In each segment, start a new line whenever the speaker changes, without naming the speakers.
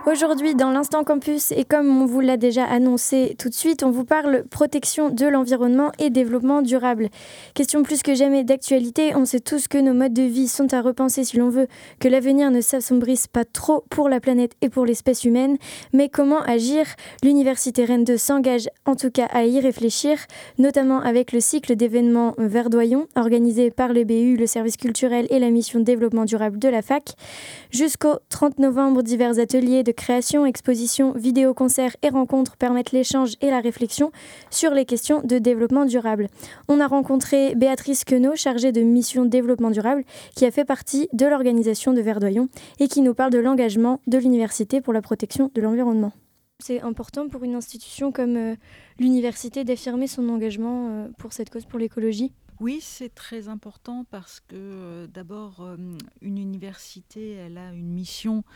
Aujourd'hui, dans l'Instant Campus, et comme on vous l'a déjà annoncé tout de suite, on vous parle protection de l'environnement et développement durable. Question plus que jamais d'actualité, on sait tous que nos modes de vie sont à repenser si l'on veut que l'avenir ne s'assombrisse pas trop pour la planète et pour l'espèce humaine. Mais comment agir ? L'Université Rennes 2 s'engage en tout cas à y réfléchir, notamment avec le cycle d'événements verdoyants organisé par le BU, le service culturel et la mission développement durable de la fac. Jusqu'au 30 novembre, divers ateliers de création, expositions, vidéoconcerts et rencontres permettent l'échange et la réflexion sur les questions de développement durable. On a rencontré Béatrice Queneau, chargée de mission développement durable, qui a fait partie de l'organisation de Verdoyons et qui nous parle de l'engagement de l'université pour la protection de l'environnement. C'est important pour une institution comme l'université d'affirmer son engagement pour cette cause, pour l'écologie.
Oui, c'est très important parce que d'abord, une université, elle a une mission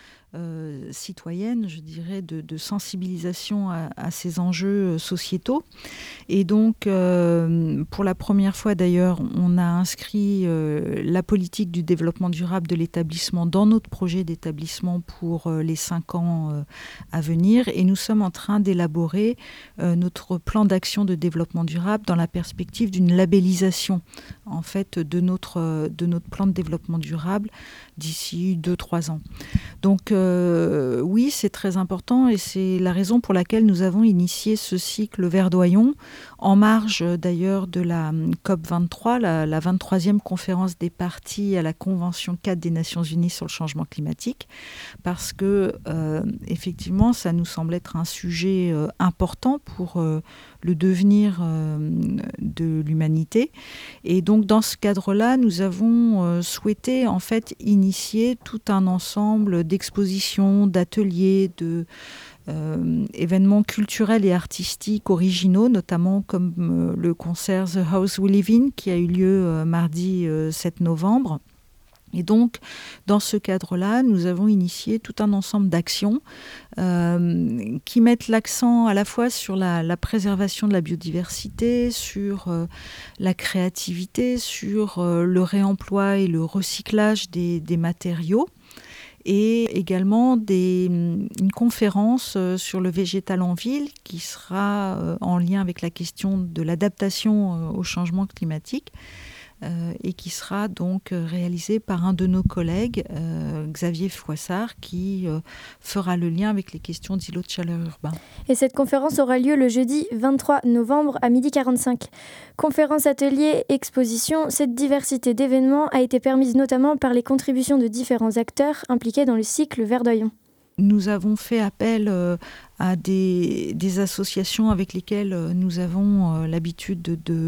citoyenne, je dirais, de sensibilisation à ces enjeux sociétaux. Et donc, pour la première fois d'ailleurs, on a inscrit la politique du développement durable de l'établissement dans notre projet d'établissement pour les 5 ans à venir. Et nous sommes en train d'élaborer notre plan d'action de développement durable dans la perspective d'une labellisation en fait de notre plan de développement durable d'ici 2-3 ans. Donc oui, c'est très important et c'est la raison pour laquelle nous avons initié ce cycle Verdoyons en marge d'ailleurs de la COP23, la 23e conférence des parties à la Convention 4 des Nations Unies sur le changement climatique, parce que effectivement, ça nous semble être un sujet important pour le devenir de l'humanité. Et donc, dans ce cadre-là, nous avons souhaité en fait initier tout un ensemble d'expositions, d'ateliers, événements culturels et artistiques originaux, notamment comme le concert The House We Live In, qui a eu lieu mardi 7 novembre. Et donc, dans ce cadre-là, nous avons initié tout un ensemble d'actions qui mettent l'accent à la fois sur la préservation de la biodiversité, sur la créativité, sur le réemploi et le recyclage des matériaux, et également une conférence sur le végétal en ville qui sera en lien avec la question de l'adaptation au changement climatique. Et qui sera donc réalisé par un de nos collègues, Xavier Fouassard, qui fera le lien avec les questions d'îlots de chaleur urbains.
Et cette conférence aura lieu le jeudi 23 novembre à 12h45. Conférence, atelier, exposition, cette diversité d'événements a été permise notamment par les contributions de différents acteurs impliqués dans le cycle Verdoyons.
Nous avons fait appel à des associations avec lesquelles nous avons l'habitude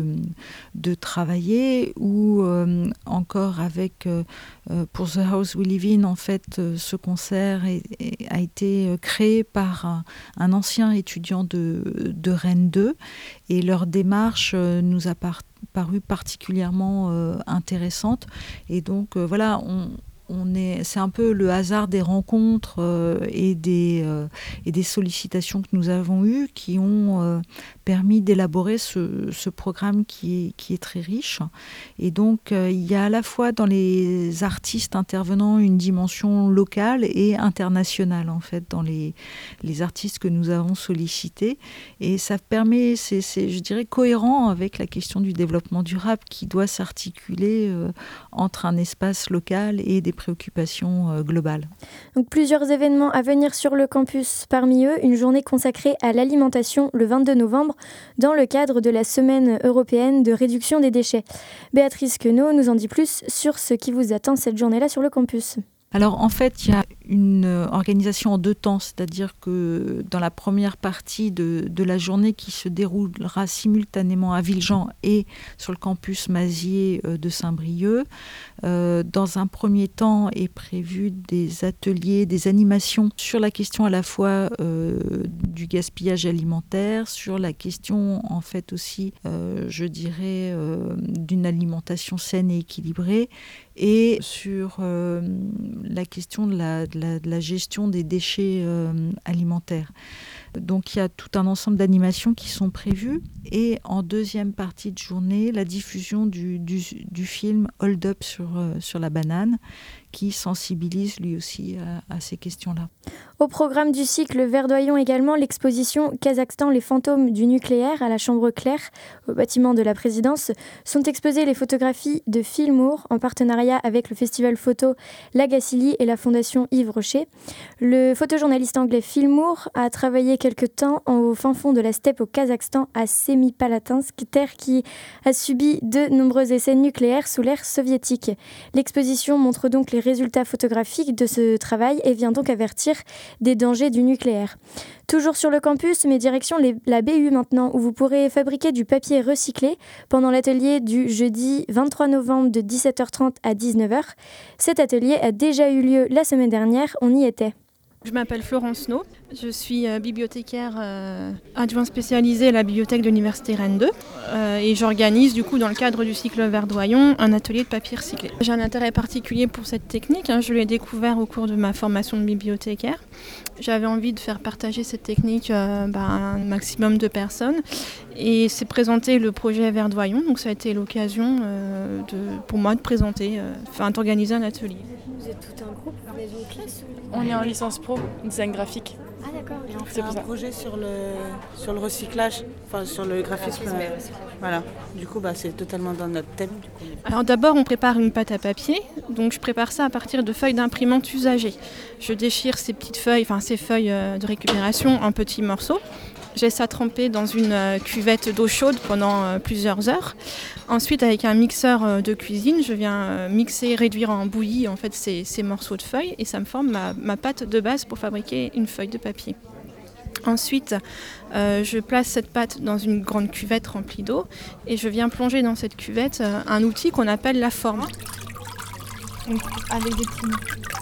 de travailler, ou encore avec, pour The House We Live In, en fait, ce concert a été créé par un ancien étudiant de Rennes 2, et leur démarche nous a paru particulièrement intéressante. Et donc, voilà, c'est un peu le hasard des rencontres et des sollicitations que nous avons eues qui ont permis d'élaborer ce programme qui est très riche. Et donc, il y a à la fois dans les artistes intervenants une dimension locale et internationale, en fait, dans les artistes que nous avons sollicités. Et ça permet, c'est, je dirais, cohérent avec la question du développement durable qui doit s'articuler entre un espace local et des préoccupations globales.
Donc, plusieurs événements à venir sur le campus. Parmi eux, une journée consacrée à l'alimentation le 22 novembre dans le cadre de la Semaine européenne de réduction des déchets. Béatrice Queneau nous en dit plus sur ce qui vous attend cette journée-là sur le campus.
Alors en fait, il y a une organisation en 2 temps, c'est-à-dire que dans la première partie de la journée qui se déroulera simultanément à Villejean et sur le campus Mazier de Saint-Brieuc, dans un premier temps est prévu des ateliers, des animations sur la question à la fois du gaspillage alimentaire, sur la question en fait aussi, je dirais, d'une alimentation saine et équilibrée, et sur la question de la gestion des déchets alimentaires. Donc il y a tout un ensemble d'animations qui sont prévues, et en deuxième partie de journée, la diffusion du film Hold Up sur la banane, qui sensibilise lui aussi à ces questions-là.
Au programme du cycle Verdoyons également l'exposition Kazakhstan, les fantômes du nucléaire à la Chambre Claire, au bâtiment de la présidence. Sont exposées les photographies de Phil Moore en partenariat avec le festival photo Lagacilly et la fondation Yves Rocher. Le photojournaliste anglais Phil Moore a travaillé quelque temps au fin fond de la steppe au Kazakhstan, à Semipalatinsk, terre qui a subi de nombreux essais nucléaires sous l'ère soviétique. L'exposition montre donc les résultats photographiques de ce travail et vient donc avertir des dangers du nucléaire. Toujours sur le campus, mais direction la BU maintenant, où vous pourrez fabriquer du papier recyclé pendant l'atelier du jeudi 23 novembre de 17h30 à 19h. Cet atelier a déjà eu lieu la semaine dernière, on y était.
Je m'appelle Florence No, je suis bibliothécaire adjointe spécialisée à la bibliothèque de l'Université Rennes 2 et j'organise du coup dans le cadre du cycle Verdoyons un atelier de papier recyclé. J'ai un intérêt particulier pour cette technique, je l'ai découvert au cours de ma formation de bibliothécaire. J'avais envie de faire partager cette technique à un maximum de personnes et c'est présenté le projet Verdoyons, donc ça a été l'occasion pour moi de présenter, d'organiser un atelier.
Vous êtes tout un groupe, vous avez une classe ou...
On est en licence pro, design graphique.
Ah d'accord.
Et on fait un projet sur le recyclage, enfin sur le graphisme. Voilà. Du coup, c'est totalement dans notre thème.
Alors d'abord, on prépare une pâte à papier. Donc je prépare ça à partir de feuilles d'imprimante usagées. Je déchire ces feuilles de récupération en petits morceaux. Je laisse ça tremper dans une cuvette d'eau chaude pendant plusieurs heures. Ensuite, avec un mixeur de cuisine, je viens mixer, réduire en bouillie en fait, ces morceaux de feuilles et ça me forme ma pâte de base pour fabriquer une feuille de papier. Ensuite, je place cette pâte dans une grande cuvette remplie d'eau et je viens plonger dans cette cuvette un outil qu'on appelle la forme. Donc, avec des petits...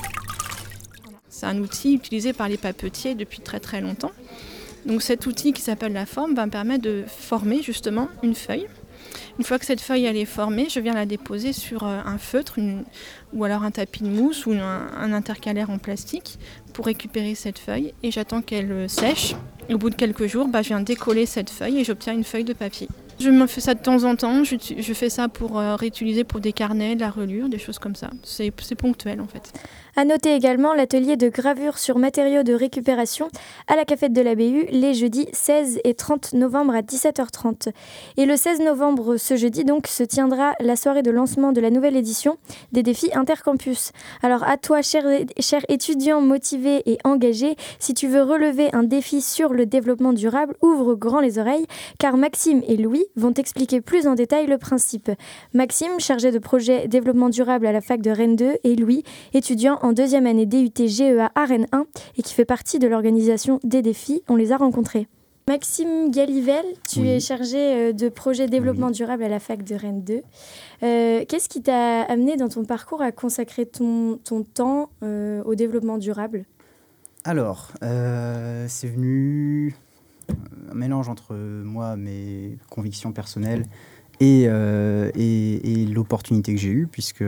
C'est un outil utilisé par les papetiers depuis très très longtemps. Donc cet outil qui s'appelle la forme va me permettre de former justement une feuille. Une fois que cette feuille elle est formée, je viens la déposer sur un feutre ou alors un tapis de mousse ou un intercalaire en plastique pour récupérer cette feuille et j'attends qu'elle sèche. Et au bout de quelques jours, je viens décoller cette feuille et j'obtiens une feuille de papier. Je me fais ça de temps en temps, je fais ça pour réutiliser pour des carnets, de la relure, des choses comme ça. C'est ponctuel en fait.
À noter également l'atelier de gravure sur matériaux de récupération à la cafette de la BU les jeudis 16 et 30 novembre à 17h30. Et le 16 novembre, ce jeudi donc, se tiendra la soirée de lancement de la nouvelle édition des défis Intercampus. Alors à toi, cher étudiant motivé et engagé, si tu veux relever un défi sur le développement durable, ouvre grand les oreilles, car Maxime et Louis vont expliquer plus en détail le principe. Maxime, chargé de projet développement durable à la fac de Rennes 2, et Louis, étudiant en deuxième année DUT GEA à Rennes 1 et qui fait partie de l'organisation des défis. On les a rencontrés. Maxime Galivel, tu es chargé de projet développement durable à la fac de Rennes 2. Qu'est-ce qui t'a amené dans ton parcours à consacrer ton temps au développement durable ?
Alors, c'est venu un mélange entre moi, mes convictions personnelles et l'opportunité que j'ai eue, puisque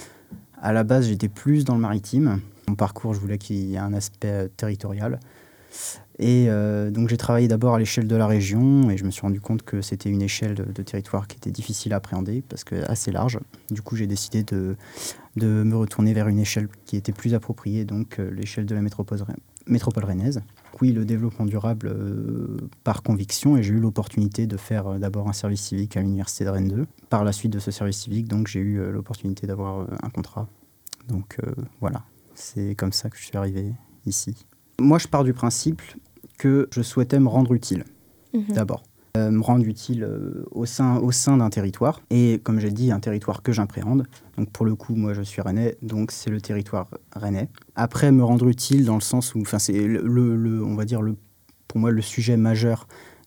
à la base, j'étais plus dans le maritime. Mon parcours, je voulais qu'il y ait un aspect territorial. Et donc, j'ai travaillé d'abord à l'échelle de la région et je me suis rendu compte que c'était une échelle de territoire qui était difficile à appréhender parce que assez large. Du coup, j'ai décidé de me retourner vers une échelle qui était plus appropriée, donc l'échelle de la métropole rennaise. Oui, le développement durable par conviction, et j'ai eu l'opportunité de faire d'abord un service civique à l'université de Rennes 2. Par la suite de ce service civique, donc, j'ai eu l'opportunité d'avoir un contrat. Donc voilà, c'est comme ça que je suis arrivé ici. Moi, je pars du principe que je souhaitais me rendre utile, d'abord. Me rendre utile au sein d'un territoire. Et comme j'ai dit, un territoire que j'appréhende. Donc pour le coup, moi je suis rennais, donc c'est le territoire rennais. Après, me rendre utile dans le sens où, c'est on va dire, pour moi, le sujet majeur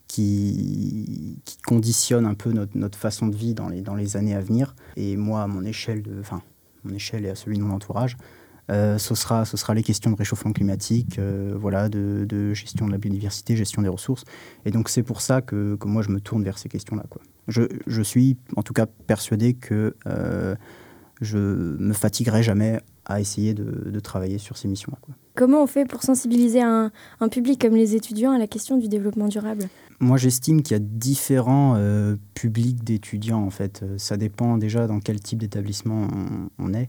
qui conditionne un peu notre façon de vie dans les années à venir. Et moi, à mon échelle et à celui de mon entourage, ce sera les questions de réchauffement climatique, de gestion de la biodiversité, gestion des ressources. Et donc c'est pour ça que moi je me tourne vers ces questions-là, quoi. Je suis en tout cas persuadé que je me fatiguerai jamais à essayer de travailler sur ces missions-là, quoi.
Comment on fait pour sensibiliser un public comme les étudiants à la question du développement durable ?
Moi, j'estime qu'il y a différents publics d'étudiants, en fait. Ça dépend déjà dans quel type d'établissement on est.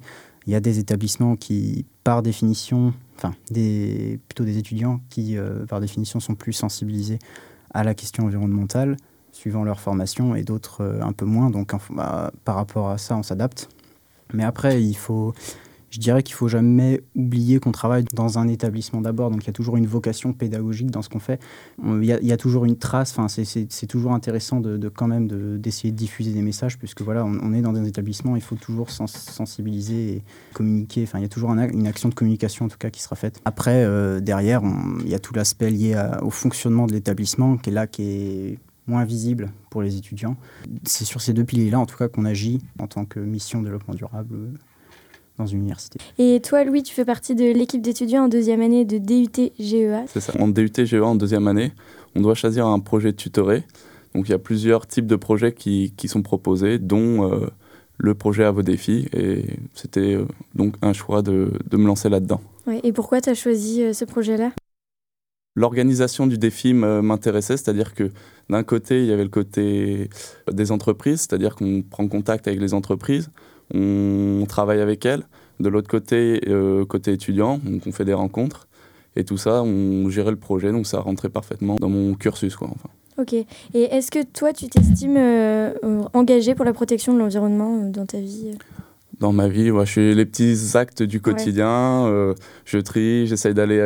Il y a des établissements qui, par définition, plutôt des étudiants qui, par définition, sont plus sensibilisés à la question environnementale, suivant leur formation, et d'autres un peu moins. Donc, par rapport à ça, on s'adapte. Mais après, je dirais qu'il ne faut jamais oublier qu'on travaille dans un établissement d'abord. Donc, il y a toujours une vocation pédagogique dans ce qu'on fait. Il y a toujours une trace. C'est toujours intéressant d'essayer de diffuser des messages, puisque voilà, on est dans un établissement, il faut toujours sensibiliser et communiquer. Enfin, il y a toujours une action de communication, en tout cas, qui sera faite. Après, derrière, il y a tout l'aspect lié au fonctionnement de l'établissement, qui est moins visible pour les étudiants. C'est sur ces deux piliers-là, en tout cas, qu'on agit en tant que mission de développement durable dans une université.
Et toi, Louis, tu fais partie de l'équipe d'étudiants en deuxième année de DUT GEA.
C'est ça. En DUT GEA, en deuxième année, on doit choisir un projet tutoré. Donc, il y a plusieurs types de projets qui sont proposés, dont le projet à vos défis. Et c'était donc un choix de me lancer là-dedans.
Ouais, et pourquoi tu as choisi ce projet-là ?
L'organisation du défi m'intéressait, c'est-à-dire que d'un côté, il y avait le côté des entreprises, c'est-à-dire qu'on prend contact avec les entreprises, on travaille avec elles. De l'autre côté, côté étudiant, donc on fait des rencontres. Et tout ça, on gérait le projet, donc ça rentrait parfaitement dans mon cursus, quoi, enfin.
Ok. Et est-ce que toi, tu t'estimes engagé pour la protection de l'environnement dans ta vie ?
Dans ma vie, je fais les petits actes du quotidien. Je trie, j'essaye d'aller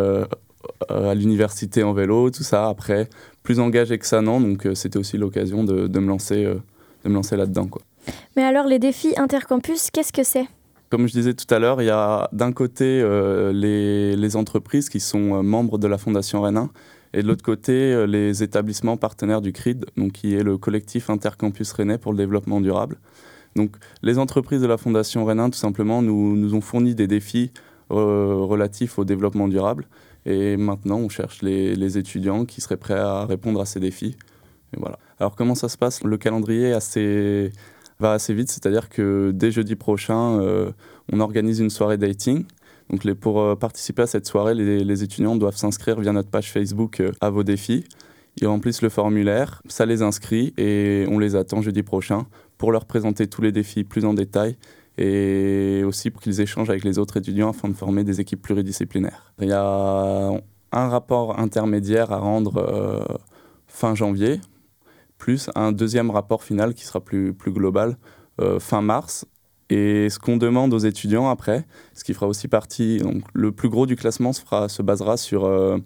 à l'université en vélo, tout ça. Après, plus engagé que ça, non. Donc, c'était aussi l'occasion de me lancer là-dedans, quoi.
Mais alors, les défis intercampus, qu'est-ce que c'est ?
Comme je disais tout à l'heure, il y a d'un côté les entreprises qui sont membres de la Fondation Rennes 1 et de l'autre côté les établissements partenaires du CRID, donc qui est le collectif Intercampus Rennais pour le développement durable. Donc les entreprises de la Fondation Rennes 1, tout simplement, nous ont fourni des défis relatifs au développement durable. Et maintenant, on cherche les étudiants qui seraient prêts à répondre à ces défis. Et voilà. Alors comment ça se passe ? Le calendrier va assez vite, c'est-à-dire que dès jeudi prochain, on organise une soirée dating. Donc pour participer à cette soirée, les étudiants doivent s'inscrire via notre page Facebook à vos défis. Ils remplissent le formulaire, ça les inscrit et on les attend jeudi prochain pour leur présenter tous les défis plus en détail et aussi pour qu'ils échangent avec les autres étudiants afin de former des équipes pluridisciplinaires. Il y a un rapport intermédiaire à rendre fin janvier, plus un deuxième rapport final qui sera plus global fin mars. Et ce qu'on demande aux étudiants après, ce qui fera aussi partie, donc le plus gros du classement se basera sur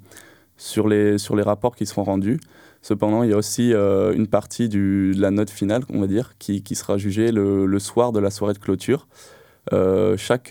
les rapports qui seront rendus. Cependant, il y a aussi une partie de la note finale, on va dire, qui sera jugée le soir de la soirée de clôture. Chaque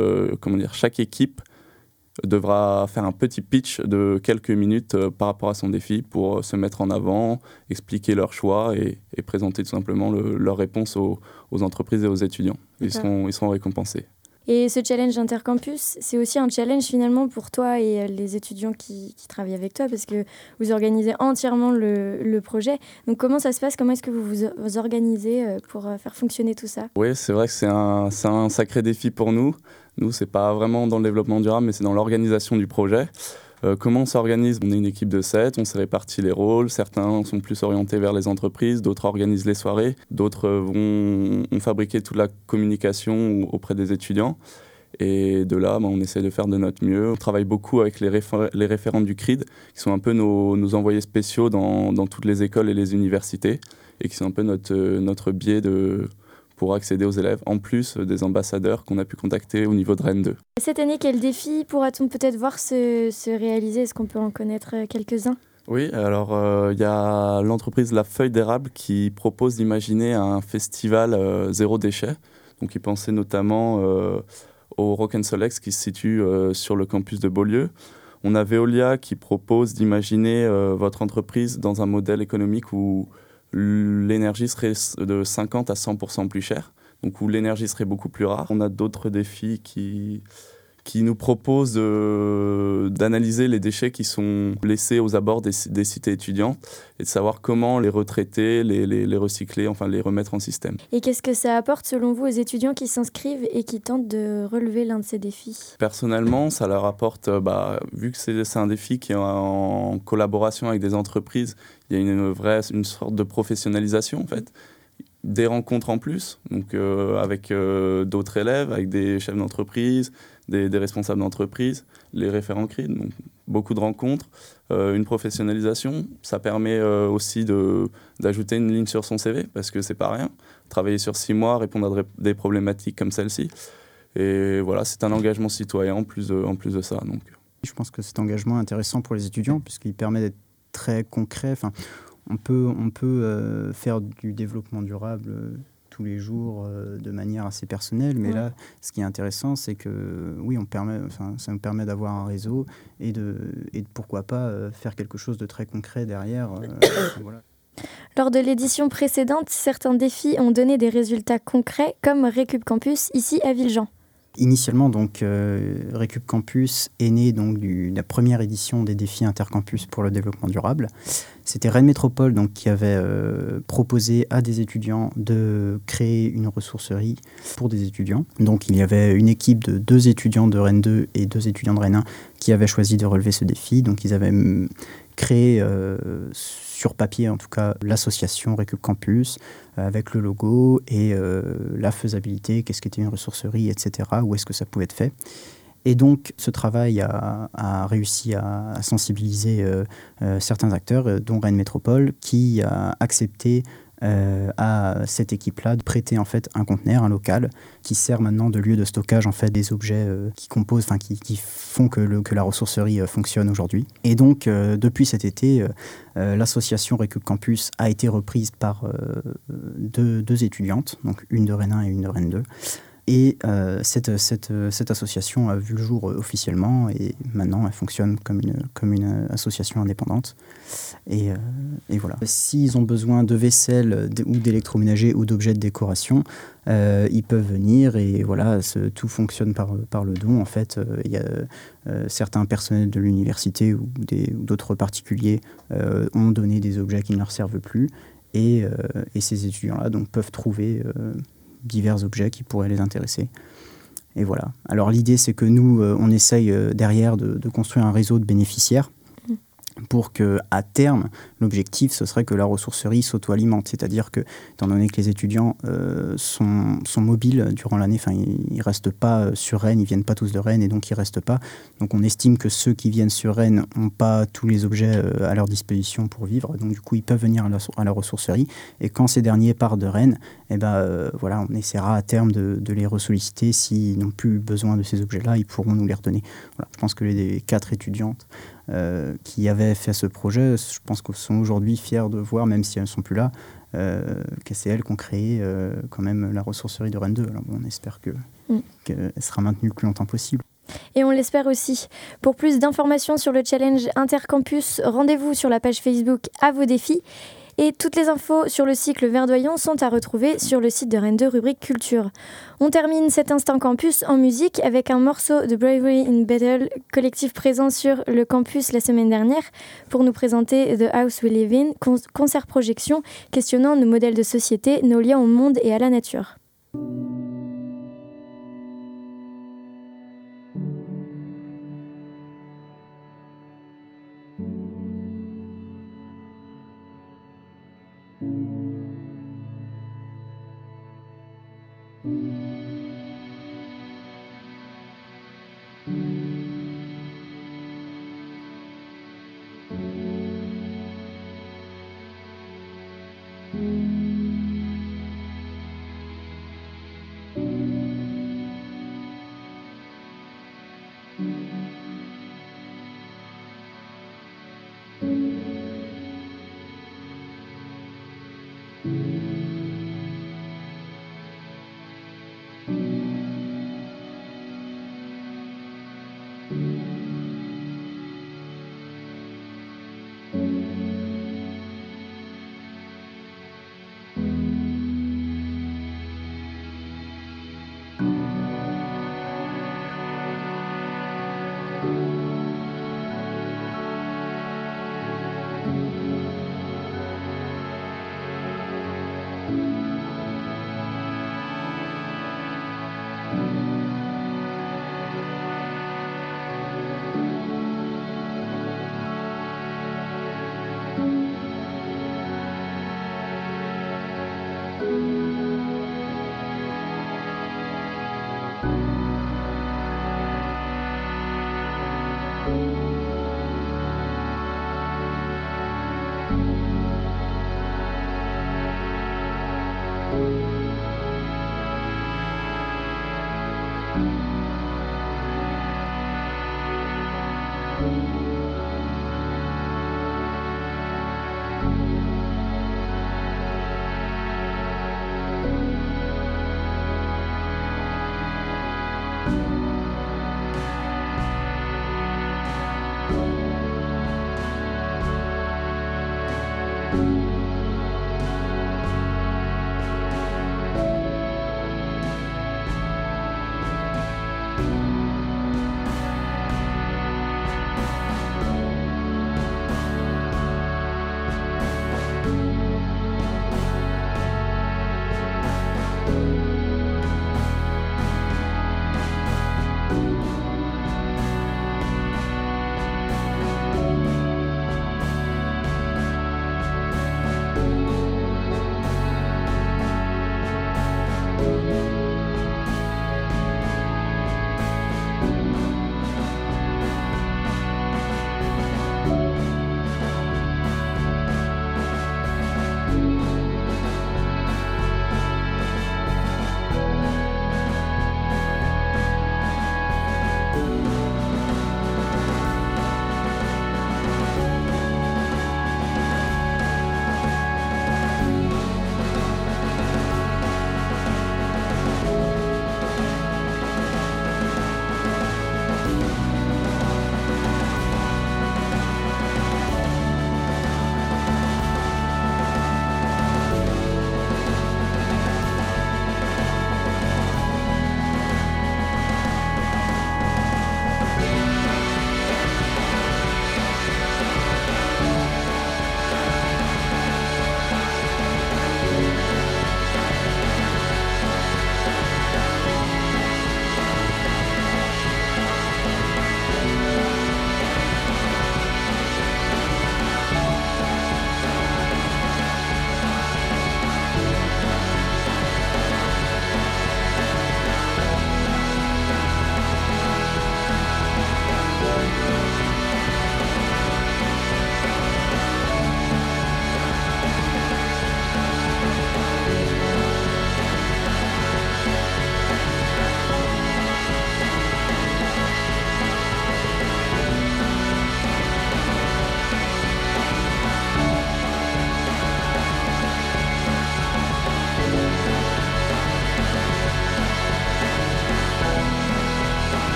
équipe devra faire un petit pitch de quelques minutes par rapport à son défi pour se mettre en avant, expliquer leurs choix et présenter tout simplement leurs réponses aux entreprises et aux étudiants. Ils seront récompensés.
Et ce challenge intercampus, c'est aussi un challenge finalement pour toi et les étudiants qui travaillent avec toi parce que vous organisez entièrement le projet. Donc comment ça se passe ? Comment est-ce que vous organisez pour faire fonctionner tout ça ?
Oui, c'est vrai que c'est un sacré défi pour nous. Nous, c'est pas vraiment dans le développement durable, mais c'est dans l'organisation du projet. Comment on s'organise ? On est une équipe de 7, on s'est réparti les rôles. Certains sont plus orientés vers les entreprises, d'autres organisent les soirées, d'autres vont fabriquer toute la communication auprès des étudiants. Et de là, on essaie de faire de notre mieux. On travaille beaucoup avec les référents du CRID, qui sont un peu nos envoyés spéciaux dans toutes les écoles et les universités, et qui sont un peu notre biais pour accéder aux élèves, en plus des ambassadeurs qu'on a pu contacter au niveau de Rennes 2.
Cette année, quel défi pourra-t-on peut-être voir se réaliser ? Est-ce qu'on peut en connaître quelques-uns ?
Oui, alors il y a l'entreprise La Feuille d'Érable qui propose d'imaginer un festival zéro déchet. Donc ils pensaient notamment au Rock and Solex qui se situe sur le campus de Beaulieu. On a Veolia qui propose d'imaginer votre entreprise dans un modèle économique où l'énergie serait de 50 à 100% plus chère, donc où l'énergie serait beaucoup plus rare. On a d'autres défis qui nous proposent d'analyser les déchets qui sont laissés aux abords des cités étudiantes et de savoir comment les retraiter, les recycler, enfin les remettre en système.
Et qu'est-ce que ça apporte selon vous aux étudiants qui s'inscrivent et qui tentent de relever l'un de ces défis ?
Personnellement, ça leur apporte, vu que c'est un défi qui est en collaboration avec des entreprises, il y a une sorte de professionnalisation en fait. des rencontres en plus, donc avec d'autres élèves, avec des chefs d'entreprise, des responsables d'entreprise, les référents CRID, donc beaucoup de rencontres, une professionnalisation. Ça permet aussi d'ajouter une ligne sur son CV, parce que c'est pas rien. Travailler sur 6 mois, répondre à des problématiques comme celle-ci. Et voilà, c'est un engagement citoyen en plus de ça. Donc.
Je pense que cet engagement est intéressant pour les étudiants, puisqu'il permet d'être très concret. Enfin, on peut faire du développement durable tous les jours de manière assez personnelle, mais là, ce qui est intéressant, c'est que oui, ça nous permet d'avoir un réseau et de pourquoi pas faire quelque chose de très concret derrière. Voilà.
Lors de l'édition précédente, certains défis ont donné des résultats concrets, comme Récup Campus, ici à Villejean.
Initialement, donc, Récup Campus est né donc, de la première édition des défis intercampus pour le développement durable. C'était Rennes Métropole donc, qui avait proposé à des étudiants de créer une ressourcerie pour des étudiants. Donc il y avait une équipe de 2 étudiants de Rennes 2 et 2 étudiants de Rennes 1 qui avaient choisi de relever ce défi. Donc ils avaient créé sur papier en tout cas l'association Récup Campus avec le logo et la faisabilité, qu'est-ce qu'était une ressourcerie, etc., où est-ce que ça pouvait être fait. Et donc ce travail a réussi à sensibiliser certains acteurs, dont Rennes Métropole, qui a accepté à cette équipe-là de prêter en fait un conteneur, un local, qui sert maintenant de lieu de stockage en fait des objets qui composent, enfin qui font que la ressourcerie fonctionne aujourd'hui. Et donc depuis cet été, l'association Récup Campus a été reprise par deux étudiantes, donc une de Rennes 1 et une de Rennes 2. Et cette association a vu le jour officiellement et maintenant elle fonctionne comme une association indépendante. Et voilà. S'ils ont besoin de vaisselle ou d'électroménager ou d'objets de décoration, ils peuvent venir et voilà, tout fonctionne par le don. En fait, il y a certains personnels de l'université ou d'autres particuliers ont donné des objets qui ne leur servent plus et ces étudiants-là donc, peuvent trouver divers objets qui pourraient les intéresser. Et voilà. Alors l'idée, c'est que nous, on essaye derrière de construire un réseau de bénéficiaires pour qu'à terme, l'objectif, ce serait que la ressourcerie s'auto-alimente. C'est-à-dire que, étant donné que les étudiants sont mobiles durant l'année, ils ne restent pas sur Rennes, ils ne viennent pas tous de Rennes et donc ils ne restent pas. Donc on estime que ceux qui viennent sur Rennes n'ont pas tous les objets à leur disposition pour vivre. Donc du coup, ils peuvent venir à la ressourcerie. Et quand ces derniers partent de Rennes, voilà, on essaiera à terme de les ressolliciter. S'ils n'ont plus besoin de ces objets-là, ils pourront nous les redonner. Voilà. Je pense que les 4 étudiantes qui avaient fait ce projet, je pense qu'elles sont aujourd'hui fiers de voir, même si elles ne sont plus là, que c'est elles qui ont créé quand même la ressourcerie de Rennes 2. Alors on espère qu'elle sera maintenue le plus longtemps possible.
Et on l'espère aussi. Pour plus d'informations sur le challenge Intercampus, rendez-vous sur la page Facebook À vos défis. Et toutes les infos sur le cycle verdoyant sont à retrouver sur le site de Rennes 2, rubrique Culture. On termine cet instant campus en musique avec un morceau de Bravery in Battle, collectif présent sur le campus la semaine dernière, pour nous présenter The House We Live In, concert-projection questionnant nos modèles de société, nos liens au monde et à la nature.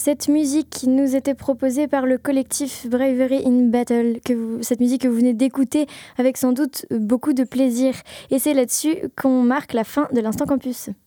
cette musique qui nous était proposée par le collectif Bravery in Battle, cette musique que vous venez d'écouter avec sans doute beaucoup de plaisir. Et c'est là-dessus qu'on marque la fin de l'Instant Campus.